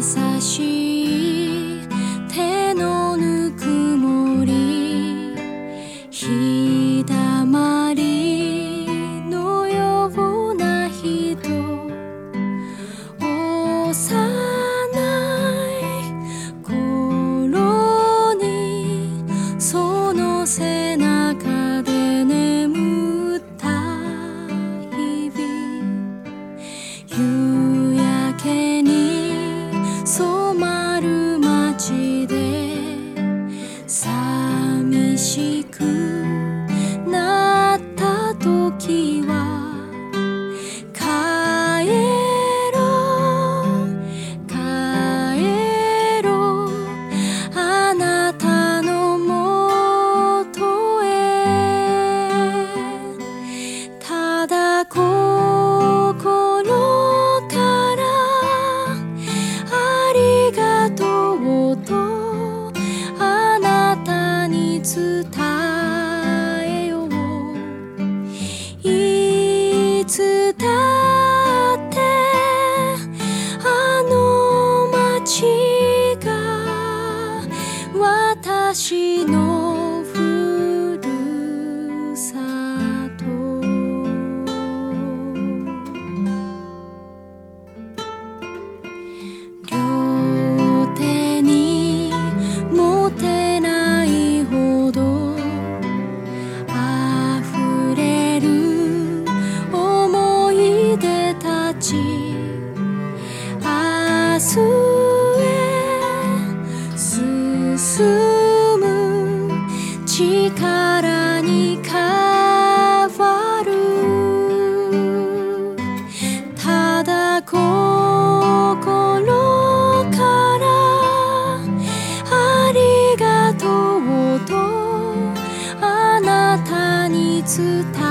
しい手のぬくもり日だまりのような人幼い頃にその背中で眠った日々夕焼けに染まる街で寂しくなった時は帰ろう帰ろうあなたのもとへただ心からありがとうとあなたに伝えよういつだってあの街が私のふるさと両手に持てないほど溢れる思い出たち明日へ進む力に変わるただ心からありがとうとあなたに伝え